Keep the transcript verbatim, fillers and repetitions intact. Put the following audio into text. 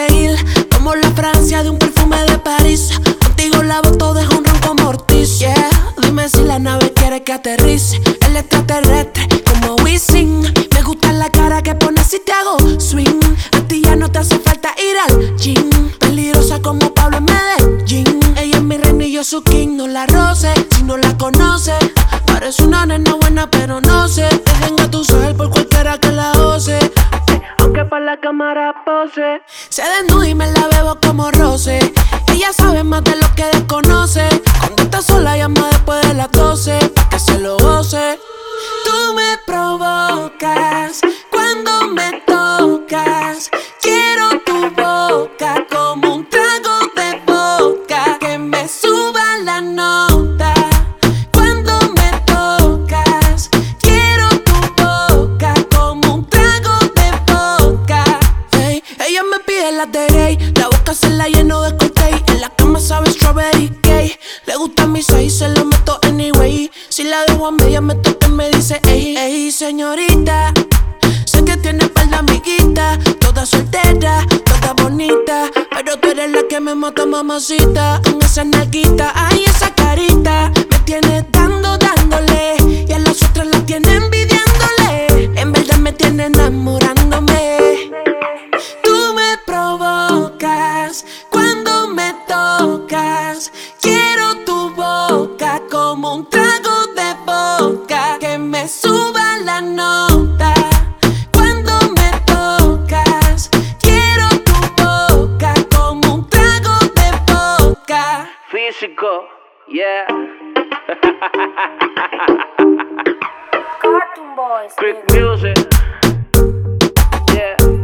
ir como la fragancia de un perfume de París. Contigo la boto de un ron como Ortiz. Yeah, dime si la nave quiere que aterrice. El extraterrestre como Wisin. Me gusta la cara que pones si te hago swing. A ti ya no te hace falta ir al gym. Peligrosa como Pablo en Medellín. Ella es mi reina y yo su king. No la roce si no la conoce. Parece una nena buena pero no sé. Dejen a tu ser por cualquiera que la ose. Aunque para la cámara pose. Se desnuda y me la bebo como roce. Ella sabe más de lo que desconoce. Cuando está sola llama después de las doce pa' que se lo goce. Tú me provocas cuando me tocas. Quiero tu boca como un trago de vodka. Que me suba la nota cuando me tocas. Quiero tu boca como un trago de vodka. Hey, ella me pide la de Grey. La boca se la lleno de Cortez. En la cama sabe strawberry cake. Le gusta mi seis, se lo meto anyway. Si la dejo a media me toca y me dice ey, ey, señorita. Sé que tiene par de amiguitas, toda soltera, toda bonita. Pero tú eres la que me mata, mamacita. Con esa nalguita, ay, esa carita. Me tiene dando, dándole. Y a las otras la tiene envidiándole. En verdad me tiene enamorándome. Tú me provocas cuando me tocas. Quiero tu boca como un trago de vodka. Que me suba la nota cuando me tocas. Quiero tu boca como un trago de vodka. Físico, yeah. Cartoon Boys. Quick music, yeah.